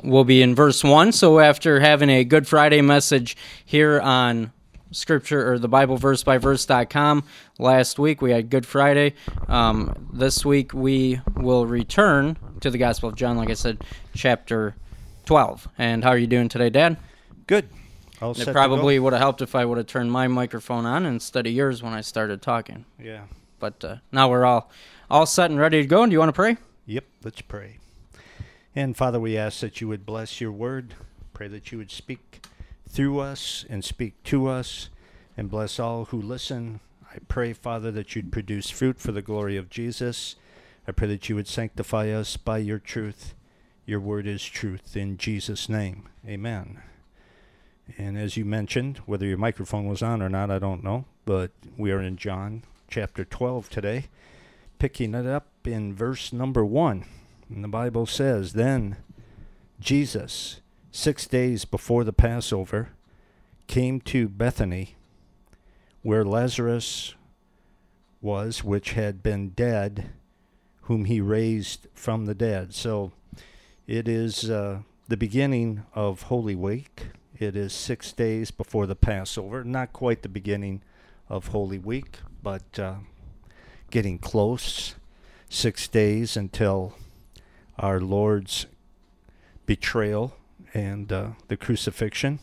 we'll be in verse 1. So after having a Good Friday message here on Scripture or the Bible verse-by-verse.com, last week we had Good Friday. This week we will return to the Gospel of John, like I said, chapter 12. And how are you doing today, Dad? Good. It probably would have helped if I would have turned my microphone on instead of yours when I started talking. Yeah. But now we're all set and ready to go. And do you want to pray? Yep, let's pray. And Father, we ask that you would bless your word. Pray that you would speak through us and speak to us and bless all who listen. I pray, Father, that you'd produce fruit for the glory of Jesus. I pray that you would sanctify us by your truth. Your word is truth. In Jesus' name, amen. And as you mentioned, whether your microphone was on or not, I don't know, but we are in John chapter 12 today, picking it up in verse number 1. And the Bible says, "Then Jesus, 6 days before the Passover, came to Bethany, where Lazarus was, which had been dead, whom he raised from the dead." So it is the beginning of Holy Week. It is 6 days before the Passover. Not quite the beginning of Holy Week, but getting close. 6 days until our Lord's betrayal and the crucifixion.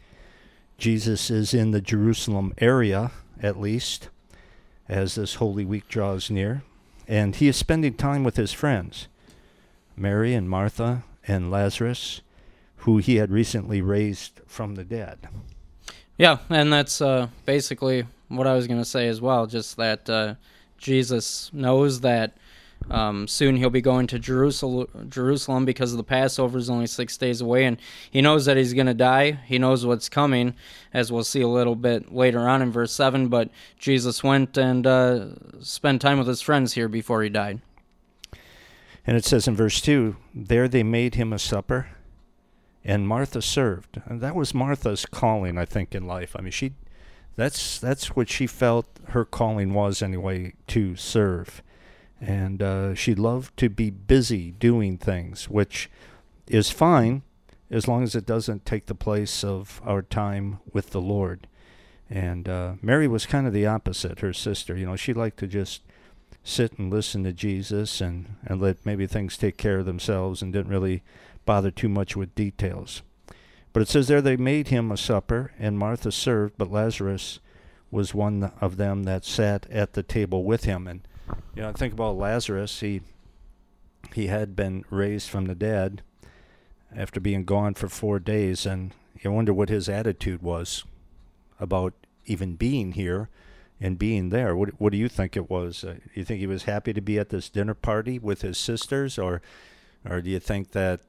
Jesus is in the Jerusalem area, at least, as this Holy Week draws near. And he is spending time with his friends, Mary and Martha and Lazarus, who he had recently raised from the dead. Yeah, and that's basically what I was going to say as well, just that Jesus knows that soon he'll be going to Jerusalem because the Passover is only 6 days away, and he knows that he's going to die. He knows what's coming, as we'll see a little bit later on in verse 7, but Jesus went and spent time with his friends here before he died. And it says in verse 2, "There they made him a supper, and Martha served." And that was Martha's calling, I think, in life. I mean, that's what she felt her calling was anyway, to serve. And she loved to be busy doing things, which is fine as long as it doesn't take the place of our time with the Lord. And Mary was kind of the opposite, her sister. You know, she liked to just sit and listen to Jesus and let maybe things take care of themselves and didn't really bother too much with details. But it says there they made him a supper, and Martha served, but Lazarus was one of them that sat at the table with him. And you know, think about Lazarus. He had been raised from the dead after being gone for 4 days, and you wonder what his attitude was about even being here and being there. What do you think it was? You think he was happy to be at this dinner party with his sisters, or do you think that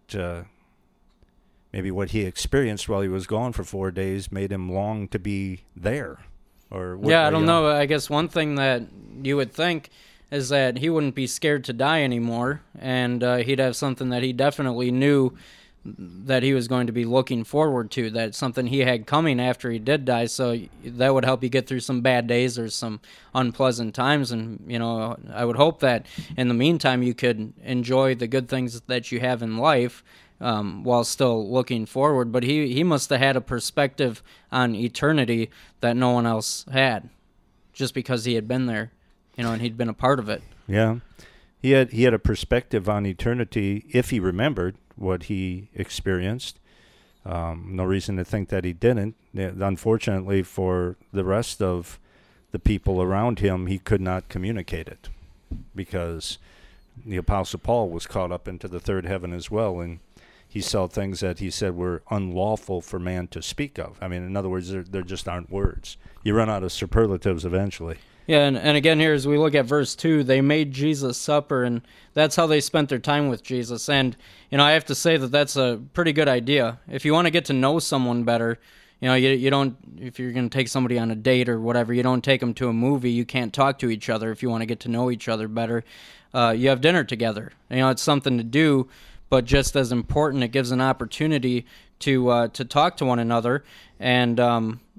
maybe what he experienced while he was gone for 4 days made him long to be there? Or I don't know. I guess one thing that you would think is that he wouldn't be scared to die anymore, and he'd have something that he definitely knew that he was going to be looking forward to, that's something he had coming after he did die, so that would help you get through some bad days or some unpleasant times. And, you know, I would hope that in the meantime you could enjoy the good things that you have in life while still looking forward. But he must have had a perspective on eternity that no one else had, just because he had been there, you know, and he'd been a part of it. Yeah. He had a perspective on eternity if he remembered what he experienced. No reason to think that he didn't. Unfortunately for the rest of the people around him, he could not communicate it, because the Apostle Paul was caught up into the third heaven as well, and he saw things that he said were unlawful for man to speak of. I mean, in other words, there just aren't words. You run out of superlatives eventually. Yeah, and again here, as we look at verse 2, they made Jesus supper, and that's how they spent their time with Jesus. And, you know, I have to say that that's a pretty good idea. If you want to get to know someone better, you know, you don't, if you're going to take somebody on a date or whatever, you don't take them to a movie. You can't talk to each other. If you want to get to know each other better, you have dinner together. You know, it's something to do, but just as important, it gives an opportunity to talk to one another. And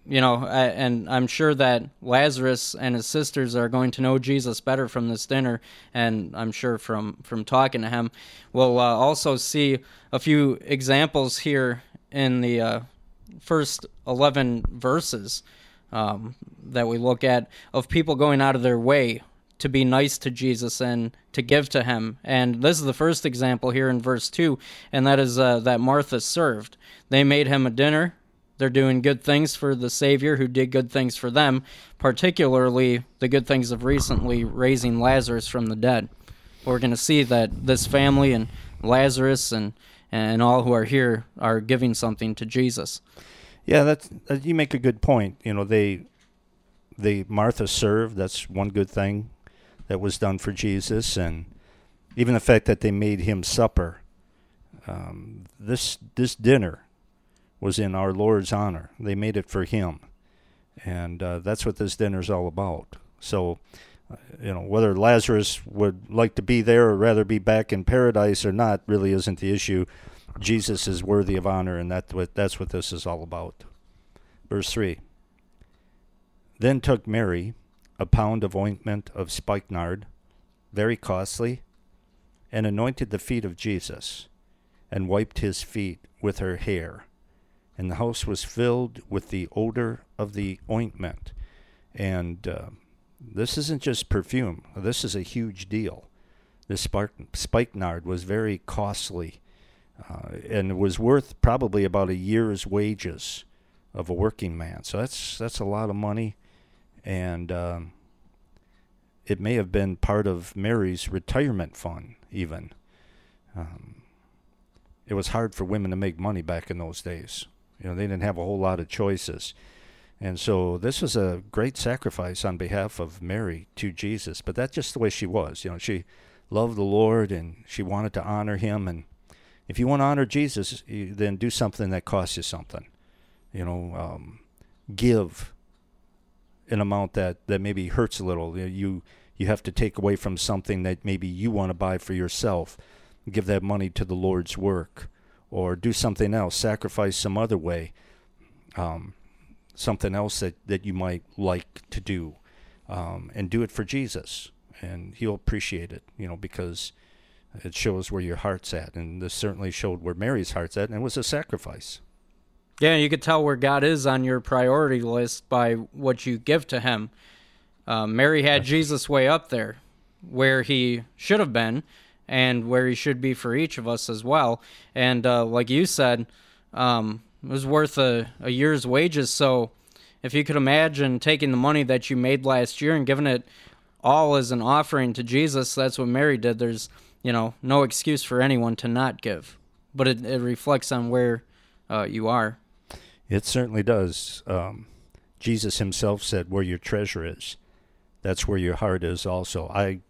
and I'm sure that Lazarus and his sisters are going to know Jesus better from this dinner, and I'm sure from talking to him. We'll also see a few examples here in the first 11 verses that we look at of people going out of their way to be nice to Jesus and to give to him. And this is the first example here in verse 2, and that is that Martha served. They made him a dinner. They're doing good things for the Savior who did good things for them, particularly the good things of recently raising Lazarus from the dead. We're going to see that this family and Lazarus and all who are here are giving something to Jesus. Yeah, you make a good point. They Martha served. That's one good thing that was done for Jesus, and even the fact that they made him supper. This dinner was in our Lord's honor. They made it for him, and that's what this dinner is all about. So, whether Lazarus would like to be there or rather be back in paradise or not really isn't the issue. Jesus is worthy of honor, and that's what this is all about. Verse 3. Then took Mary a pound of ointment of spikenard, very costly, and anointed the feet of Jesus, and wiped his feet with her hair. And the house was filled with the odor of the ointment. And this isn't just perfume. This is a huge deal. This spikenard was very costly, and it was worth probably about a year's wages of a working man. So that's a lot of money. And it may have been part of Mary's retirement fund, even. It was hard for women to make money back in those days. They didn't have a whole lot of choices. And so this was a great sacrifice on behalf of Mary to Jesus. But that's just the way she was. She loved the Lord, and she wanted to honor him. And if you want to honor Jesus, then do something that costs you something. Give an amount that maybe hurts a little. You have to take away from something that maybe you want to buy for yourself. Give that money to the Lord's work, or do something else. Sacrifice some other way, something else that you might like to do, and do it for Jesus, and he'll appreciate it. Because it shows where your heart's at, and this certainly showed where Mary's heart's at, and it was a sacrifice. Yeah, you could tell where God is on your priority list by what you give to him. Mary had Jesus way up there, where he should have been, and where he should be for each of us as well. And like you said, it was worth a year's wages. So if you could imagine taking the money that you made last year and giving it all as an offering to Jesus, that's what Mary did. There's, no excuse for anyone to not give. But it reflects on where you are. It certainly does. Jesus himself said, where your treasure is, that's where your heart is also.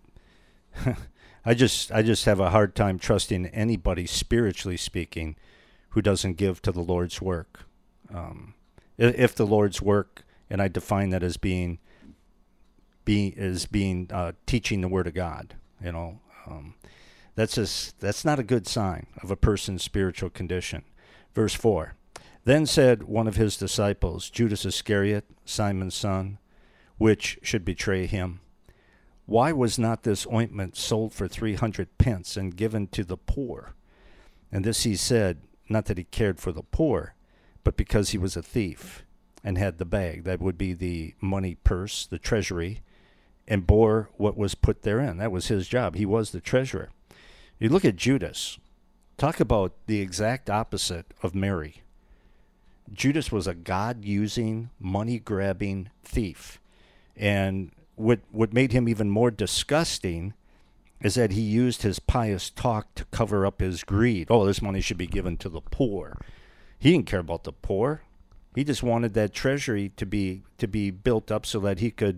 I just have a hard time trusting anybody, spiritually speaking, who doesn't give to the Lord's work. If the Lord's work, and I define that as being teaching the Word of God, that's not a good sign of a person's spiritual condition. Verse 4. Then said one of his disciples, Judas Iscariot, Simon's son, which should betray him, why was not this ointment sold for 300 pence and given to the poor? And this he said, not that he cared for the poor, but because he was a thief and had the bag, that would be the money purse, the treasury, and bore what was put therein. That was his job. He was the treasurer. You look at Judas. Talk about the exact opposite of Mary. Judas was a God-using, money-grabbing thief. And what made him even more disgusting is that he used his pious talk to cover up his greed. Oh, this money should be given to the poor. He didn't care about the poor. He just wanted that treasury to be built up so that he could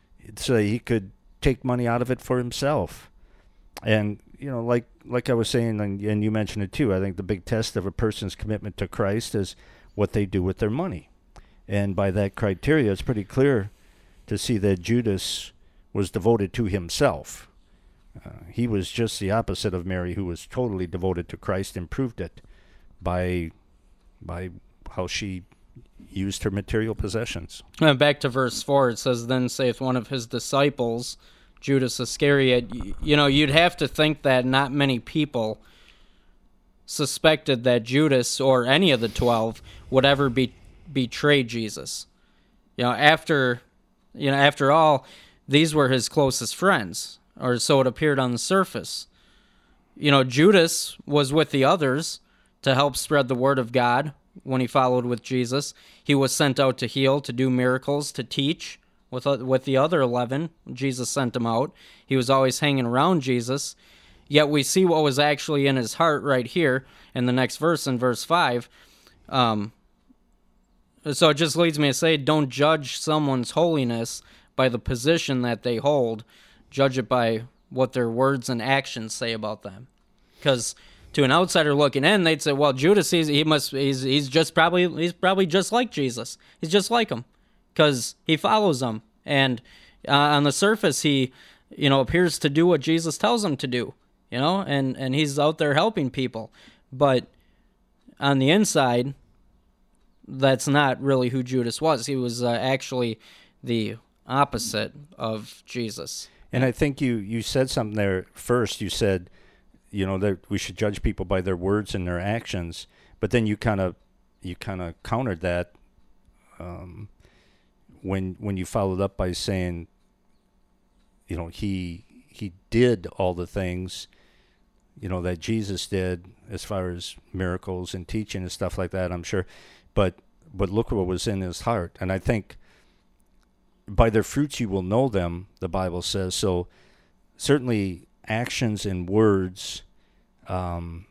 take money out of it for himself. And like I was saying, and you mentioned it too, I think the big test of a person's commitment to Christ is what they do with their money. And by that criteria, it's pretty clear to see that Judas was devoted to himself. He was just the opposite of Mary, who was totally devoted to Christ, and proved it by how she used her material possessions. Back to verse 4, it says, "Then saith one of his disciples, Judas Iscariot," you'd have to think that not many people suspected that Judas or any of the 12 would ever betray Jesus. After all, these were his closest friends, or so it appeared on the surface. Judas was with the others to help spread the word of God when he followed with Jesus. He was sent out to heal, to do miracles, to teach with the other 11. Jesus sent him out. He was always hanging around Jesus. Yet we see what was actually in his heart right here in the next verse, in verse 5. So it just leads me to say, don't judge someone's holiness by the position that they hold. Judge it by what their words and actions say about them. Because to an outsider looking in, they'd say, "Well, Judas, he's probably just like Jesus. He's just like him, because he follows him, and on the surface, he, appears to do what Jesus tells him to do, and he's out there helping people, but on the inside, that's not really who Judas was. He was actually the opposite of Jesus." And I think you said something there first. You said, that we should judge people by their words and their actions, but then you kind of countered that when you followed up by saying, he did all the things, that Jesus did as far as miracles and teaching and stuff like that, I'm sure, but look what was in his heart. And I think by their fruits you will know them, the Bible says. So certainly actions and words are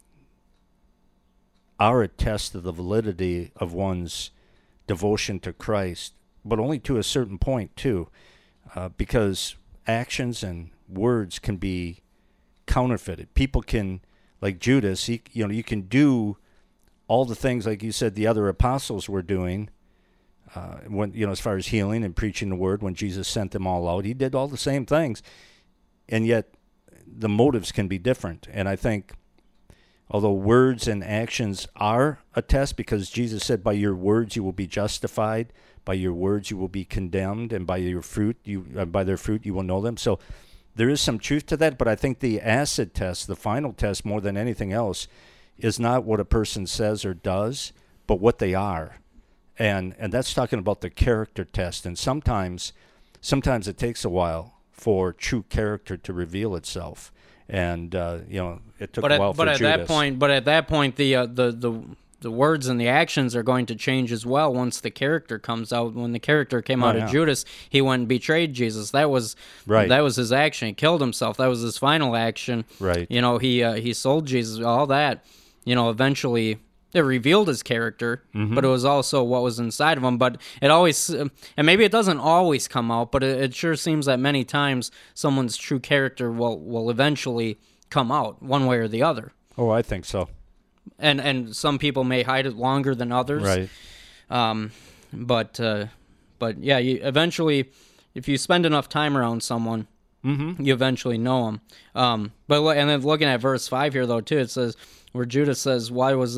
a test of the validity of one's devotion to Christ, but only to a certain point too, because actions and words can be counterfeited. People can, like Judas, you can do all the things, like you said, the other apostles were doing, when as far as healing and preaching the word, when Jesus sent them all out, he did all the same things, and yet the motives can be different. And I think, although words and actions are a test, because Jesus said, "By your words you will be justified, by your words you will be condemned, and by their fruit you will know them." So there is some truth to that, but I think the acid test, the final test, more than anything else, is not what a person says or does, but what they are. And that's talking about the character test. And sometimes it takes a while for true character to reveal itself. And it took a while for Judas. At that point, the words and the actions are going to change as well once the character comes out. When the character came out of Judas, he went and betrayed Jesus. That was right. That was his action. He killed himself. That was his final action. Right. He sold Jesus. All that. Eventually it revealed his character, but it was also what was inside of him. But it always, and maybe it doesn't always come out, but it sure seems that many times someone's true character will eventually come out one way or the other. Oh, I think so. And some people may hide it longer than others. Right. But yeah, eventually, if you spend enough time around someone, you eventually know them. And then looking at verse 5 here, though, too, it says, where Judas says, why was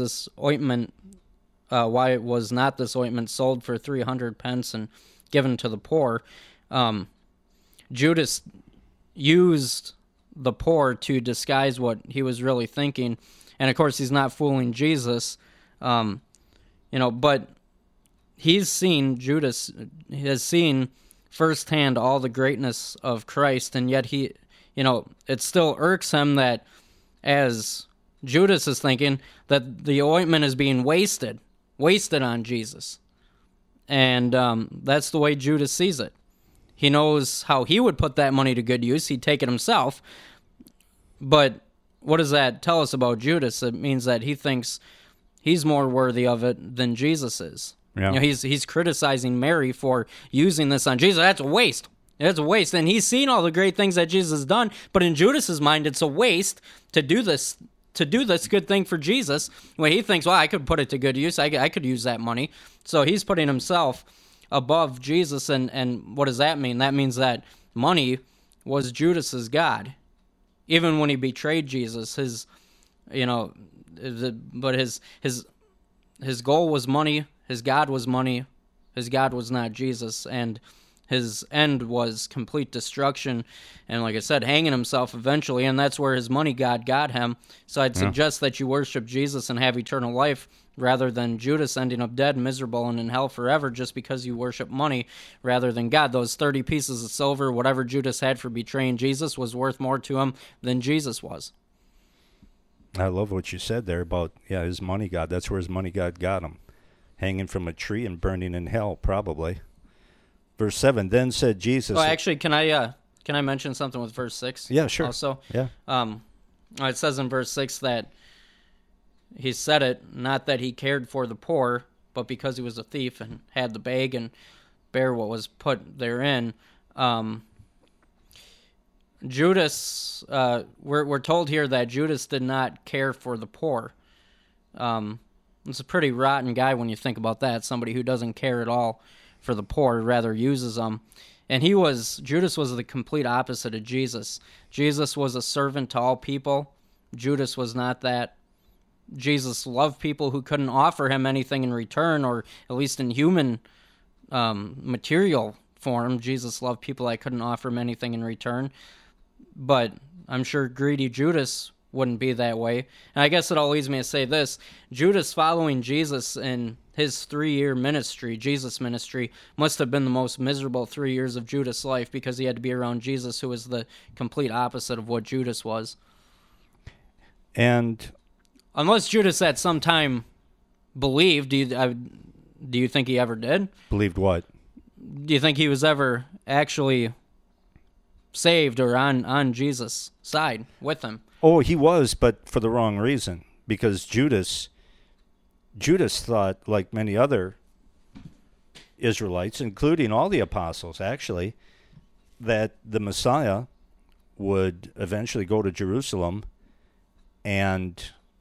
not this ointment sold for 300 pence and given to the poor? Judas used the poor to disguise what he was really thinking. And, of course, he's not fooling Jesus, but Judas has seen firsthand all the greatness of Christ, and yet it still irks him that, as Judas is thinking, that the ointment is being wasted on Jesus. And that's the way Judas sees it. He knows how he would put that money to good use. He'd take it himself. But what does that tell us about Judas? It means that he thinks he's more worthy of it than Jesus is. Yeah. He's criticizing Mary for using this on Jesus. That's a waste. It's a waste. And he's seen all the great things that Jesus has done, but in Judas's mind, it's a waste to do this good thing for Jesus. When he thinks, well, I could put it to good use. I could use that money. So he's putting himself above Jesus. And what does that mean? That means that money was Judas's God. Even when he betrayed Jesus, his goal was money. his God was money, his God was not Jesus, and his end was complete destruction, and like I said, hanging himself eventually, and that's where his money god got him. So I'd suggest that you worship Jesus and have eternal life rather than Judas ending up dead, miserable, and in hell forever just because you worship money rather than God. Those 30 pieces of silver, whatever Judas had for betraying Jesus, was worth more to him than Jesus was. I love what you said there about, his money god. That's where his money god got him. Hanging from a tree and burning in hell, probably. Verse 7, then said Jesus... Oh, actually, can I mention something with verse 6? Yeah, sure. Also? Yeah. It says in verse 6 that he said it, not that he cared for the poor, but because he was a thief and had the bag and bear what was put therein. Judas, we're told here that Judas did not care for the poor. It's a pretty rotten guy when you think about that, somebody who doesn't care at all for the poor, rather uses them. And Judas was the complete opposite of Jesus. Jesus was a servant to all people. Judas was not that. Jesus loved people who couldn't offer him anything in return, or at least in human material form. Jesus loved people that couldn't offer him anything in return. But I'm sure greedy Judas wouldn't be that way. And I guess it all leads me to say this. Judas following Jesus in his 3-year ministry, Jesus ministry, must have been the most miserable 3 years of Judas' life because he had to be around Jesus, who was the complete opposite of what Judas was. And unless Judas at some time believed, do you think he ever did? Believed what? Do you think he was ever actually saved or on Jesus' side with him? Oh, he was, but for the wrong reason. Because Judas thought, like many other Israelites, including all the apostles, actually, that the Messiah would eventually go to Jerusalem and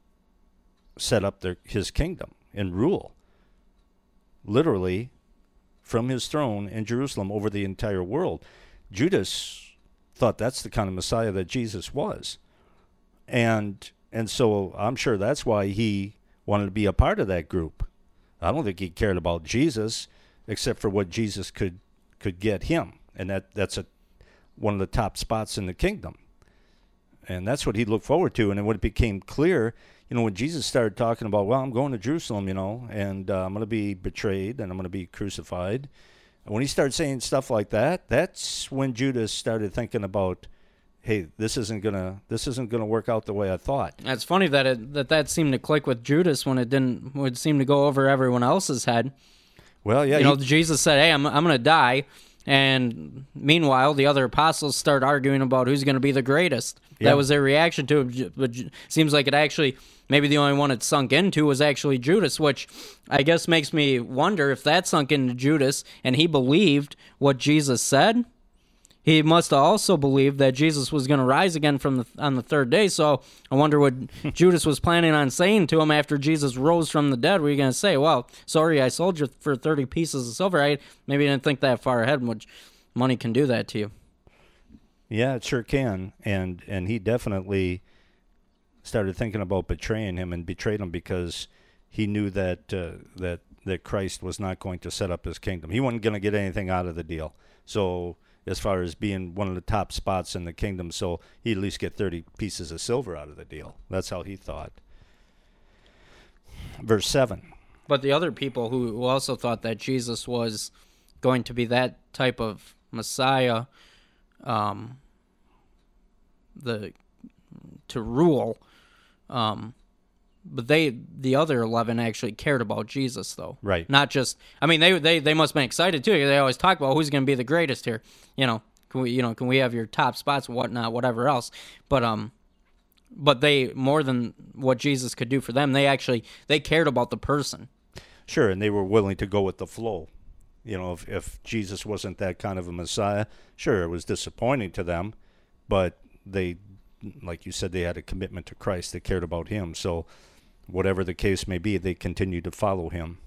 set up his kingdom and rule, literally, from his throne in Jerusalem over the entire world. Judas thought that's the kind of Messiah that Jesus was. And so I'm sure that's why he wanted to be a part of that group. I don't think he cared about Jesus except for what Jesus could get him. And that's one of the top spots in the kingdom. And that's what he looked forward to. And then when it became clear, when Jesus started talking about, well, I'm going to Jerusalem, and I'm going to be betrayed and I'm going to be crucified. And when he started saying stuff like that, that's when Judas started thinking about, hey, this isn't gonna work out the way I thought. It's funny that seemed to click with Judas when it didn't. Would seem to go over everyone else's head. Well, yeah, Jesus said, "Hey, I'm gonna die," and meanwhile, the other apostles start arguing about who's gonna be the greatest. Yeah. That was their reaction to it. But it seems like it actually, maybe the only one it sunk into was actually Judas, which I guess makes me wonder if that sunk into Judas and he believed what Jesus said. He must have also believed that Jesus was going to rise again on the third day. So I wonder what Judas was planning on saying to him after Jesus rose from the dead. Were you going to say, well, sorry, I sold you for 30 pieces of silver. I maybe didn't think that far ahead, which money can do that to you. Yeah, it sure can. And he definitely started thinking about betraying him and betrayed him because he knew that Christ was not going to set up his kingdom. He wasn't going to get anything out of the deal. So as far as being one of the top spots in the kingdom, so he'd at least get 30 pieces of silver out of the deal. That's how he thought. Verse 7. But the other people who also thought that Jesus was going to be that type of Messiah to rule, but the other 11 actually cared about Jesus, though. Right. Not just, I mean, they must have been excited too. They always talk about who's going to be the greatest here. Can we have your top spots and whatnot, whatever else. But they, more than what Jesus could do for them, they cared about the person. Sure, and they were willing to go with the flow. If Jesus wasn't that kind of a Messiah, sure, it was disappointing to them, but they, like you said, they had a commitment to Christ. They cared about him. So whatever the case may be, they continued to follow him.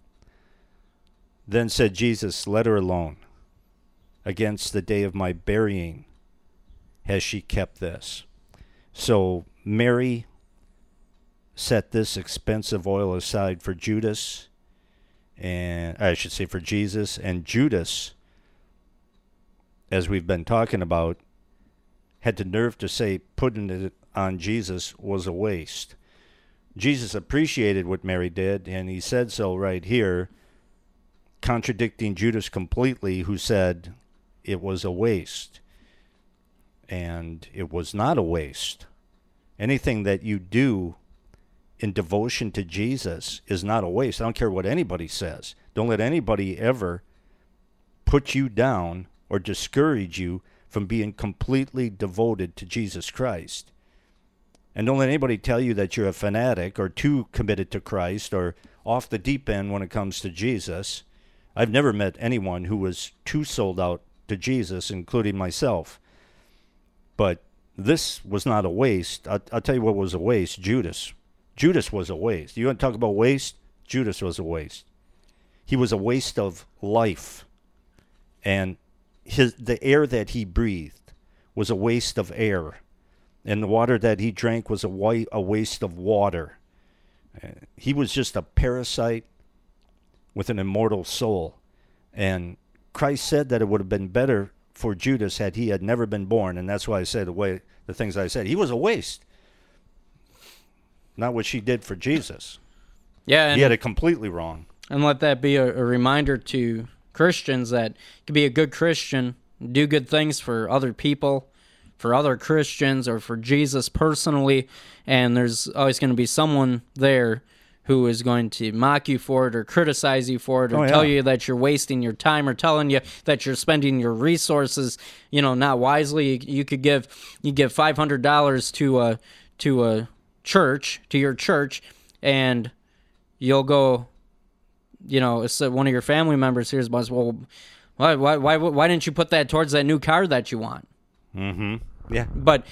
Then said Jesus, let her alone. Against the day of my burying has she kept this. So Mary set this expensive oil aside for Judas, and I should say for Jesus, and Judas, as we've been talking about, had the nerve to say putting it on Jesus was a waste. Jesus appreciated what Mary did, and he said so right here, contradicting Judas completely, who said it was a waste. And it was not a waste. Anything that you do in devotion to Jesus is not a waste. I don't care what anybody says. Don't let anybody ever put you down or discourage you from being completely devoted to Jesus Christ. And don't let anybody tell you that you're a fanatic or too committed to Christ or off the deep end when it comes to Jesus. I've never met anyone who was too sold out to Jesus, including myself. But this was not a waste. I'll tell you what was a waste. Judas. Judas was a waste. You want to talk about waste? Judas was a waste. He was a waste of life. And the air that he breathed was a waste of air. And the water that he drank was a waste of water. He was just a parasite with an immortal soul. And Christ said that it would have been better for Judas had he had never been born. And that's why I said the things I said. He was a waste. Not what she did for Jesus. Yeah, he had it completely wrong. And let that be a reminder to Christians that you can be a good Christian, do good things for other people, for other Christians, or for Jesus personally, and there's always going to be someone there who is going to mock you for it or criticize you for it or tell you that you're wasting your time or telling you that you're spending your resources, not wisely. You give $500 to a church, to your church, and you'll go, so one of your family members here is, well, why didn't you put that towards that new car that you want? Mm-hmm. Yeah. But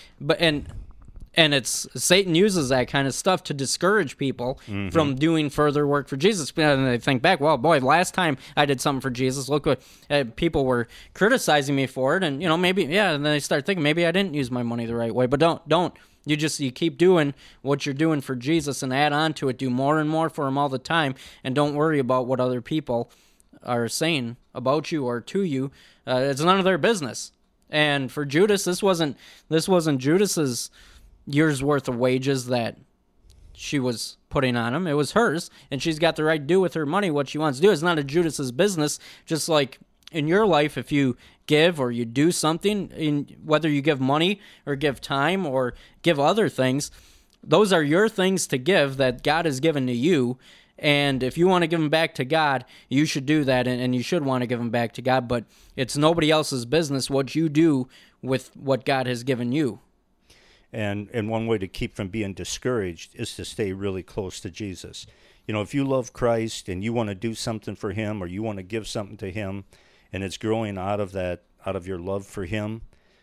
it's Satan uses that kind of stuff to discourage people from doing further work for Jesus. And they think back, well, boy, last time I did something for Jesus, look what people were criticizing me for it, and maybe, and then they start thinking maybe I didn't use my money the right way. But don't. You keep doing what you're doing for Jesus and add on to it. Do more and more for him all the time, and don't worry about what other people are saying about you or to you. It's none of their business. And for Judas, this wasn't Judas's year's worth of wages that she was putting on him. It was hers, and she's got the right to do with her money what she wants to do. It's not a Judas's business. Just like in your life, if you give or you do something, whether you give money or give time or give other things, those are your things to give that God has given to you. And if you want to give them back to God, you should do that, and you should want to give them back to God. But it's nobody else's business what you do with what God has given you. And one way to keep from being discouraged is to stay really close to Jesus. If you love Christ and you want to do something for him or you want to give something to him, and it's growing out of your love for him,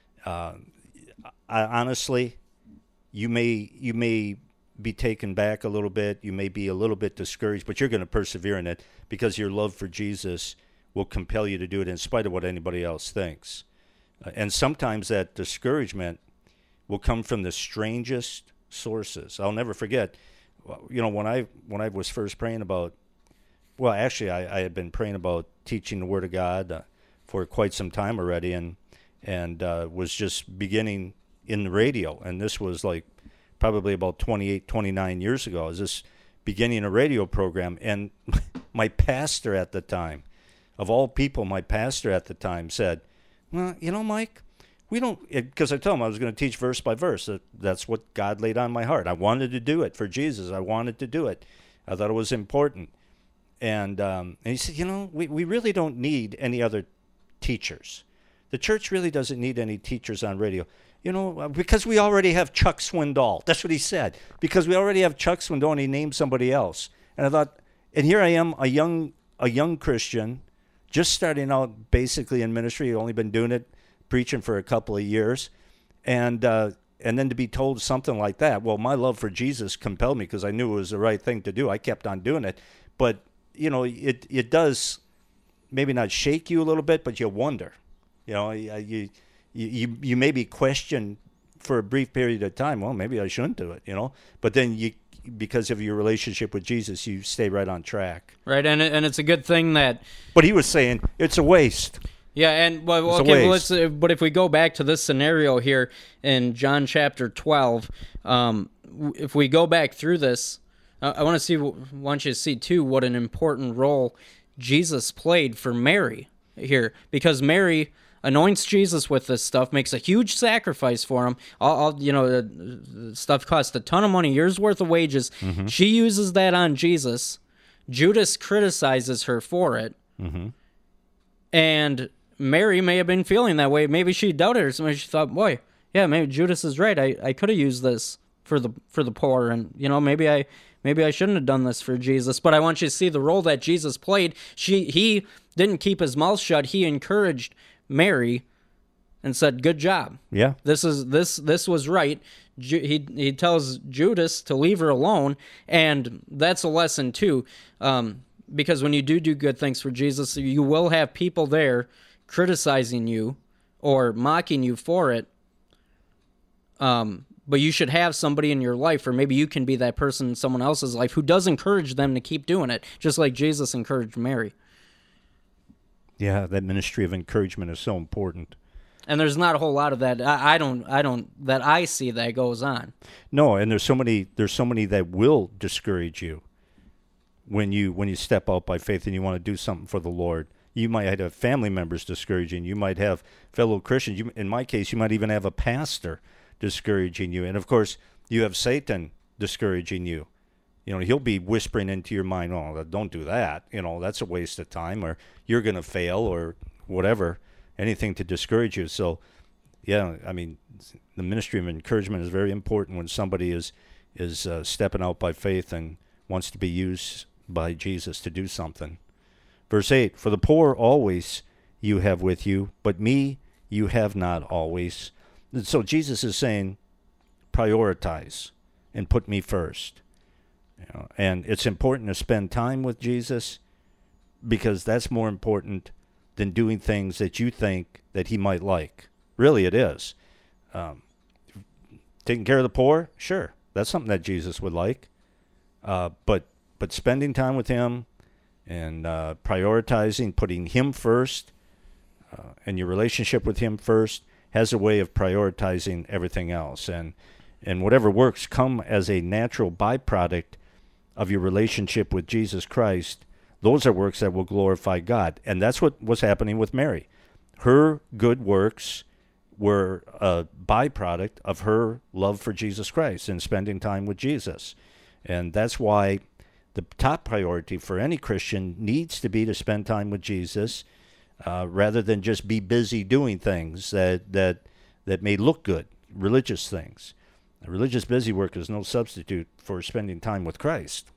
honestly, you may be taken back a little bit. You may be a little bit discouraged, but you're going to persevere in it because your love for Jesus will compel you to do it in spite of what anybody else thinks. And sometimes that discouragement will come from the strangest sources. I'll never forget, when I was first praying about, well, actually, I had been praying about teaching the Word of God for quite some time already, and was just beginning in the radio. And this was like probably about 28, 29 years ago. I was just beginning a radio program, and my pastor at the time, of all people, my pastor at the time said, well, Mike, we don't, because I told him I was going to teach verse by verse. That's what God laid on my heart. I wanted to do it for Jesus. I wanted to do it. I thought it was important. And he said, we really don't need any other teachers. The church really doesn't need any teachers on radio. Because we already have Chuck Swindoll. That's what he said. Because we already have Chuck Swindoll, and he named somebody else. And I thought, and here I am, a young Christian, just starting out basically in ministry. I've only been doing it, preaching for a couple of years. And then to be told something like that, well, my love for Jesus compelled me because I knew it was the right thing to do. I kept on doing it. But, it does maybe not shake you a little bit, but you wonder. You maybe question for a brief period of time, well, maybe I shouldn't do it, But then because of your relationship with Jesus, you stay right on track. Right, and it's a good thing that. But he was saying it's a waste. Yeah, and but if we go back to this scenario here in John chapter 12, if we go back through this, I want you to see too what an important role Jesus played for Mary here, because Mary anoints Jesus with this stuff, makes a huge sacrifice for him. Stuff cost a ton of money, years worth of wages. Mm-hmm. She uses that on Jesus. Judas criticizes her for it. Mm-hmm. And Mary may have been feeling that way. Maybe she doubted her. Maybe she thought, boy, yeah, maybe Judas is right. I could have used this for the poor, and maybe I shouldn't have done this for Jesus. But I want you to see the role that Jesus played. He didn't keep his mouth shut. He encouraged Mary and said, good job. Yeah. This was right. He tells Judas to leave her alone, and that's a lesson too, because when you do good things for Jesus, you will have people there criticizing you or mocking you for it, but you should have somebody in your life, or maybe you can be that person in someone else's life who does encourage them to keep doing it, just like Jesus encouraged Mary. Yeah, that ministry of encouragement is so important. And there's not a whole lot of that. I don't that I see that goes on. No, and there's so many that will discourage you when you step out by faith and you want to do something for the Lord. You might have family members discouraging. You might have fellow Christians. In my case, you might even have a pastor discouraging you. And of course, you have Satan discouraging you. He'll be whispering into your mind, "Oh, don't do that. That's a waste of time, or you're going to fail, or whatever." Anything to discourage you. So, yeah, I mean, the ministry of encouragement is very important when somebody is stepping out by faith and wants to be used by Jesus to do something. Verse 8, for the poor always you have with you, but me you have not always. And so Jesus is saying, prioritize and put me first. And it's important to spend time with Jesus, because that's more important than doing things that you think that he might like. Really, it is. Taking care of the poor, sure, that's something that Jesus would like. But spending time with him and prioritizing, putting him first, and your relationship with him first, has a way of prioritizing everything else. And whatever works come as a natural byproduct of your relationship with Jesus Christ. Those are works that will glorify God. And that's what was happening with Mary. Her good works were a byproduct of her love for Jesus Christ and spending time with Jesus. And that's why the top priority for any Christian needs to be to spend time with Jesus, rather than just be busy doing things that may look good, religious things. Religious busy work is no substitute for spending time with Christ.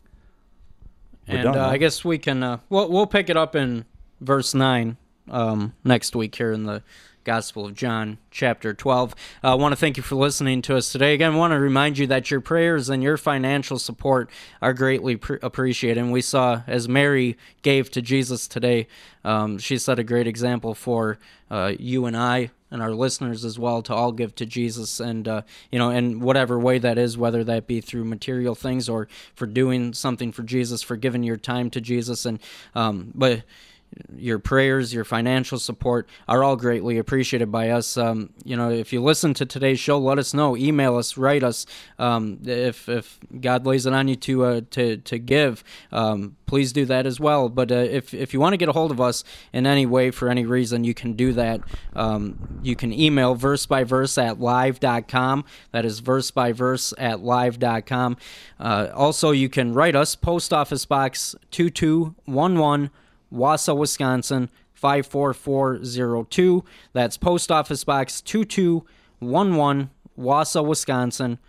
I guess we can we'll pick it up in verse 9 next week here in the Gospel of John, chapter 12. I want to thank you for listening to us today. Again, I want to remind you that your prayers and your financial support are greatly appreciated. And we saw, as Mary gave to Jesus today, she set a great example for you and I and our listeners as well, to all give to Jesus, and in whatever way that is, whether that be through material things or for doing something for Jesus, for giving your time to Jesus, and but your prayers, your financial support are all greatly appreciated by us. If you listen to today's show, let us know. Email us, write us. If God lays it on you to give, please do that as well. But if you want to get a hold of us in any way for any reason, you can do that. You can email versebyverse@live.com. That is versebyverse@live.com. Also, you can write us, Post Office Box 2211, Wausau, Wisconsin, 54402. That's Post Office Box 2211, Wausau, Wisconsin,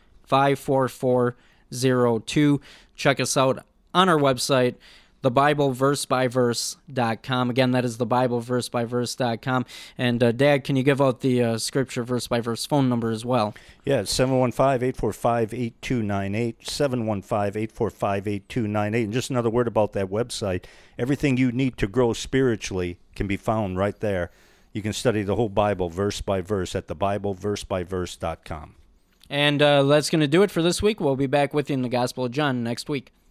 54402. Check us out on our website, thebibleversebyverse.com. Again, that is thebibleversebyverse.com. And Dad, can you give out the scripture verse by verse phone number as well? Yeah, it's 715-845-8298, 715-845-8298. And just another word about that website, everything you need to grow spiritually can be found right there. You can study the whole Bible verse by verse at thebibleversebyverse.com. And that's going to do it for this week. We'll be back with you in the Gospel of John next week.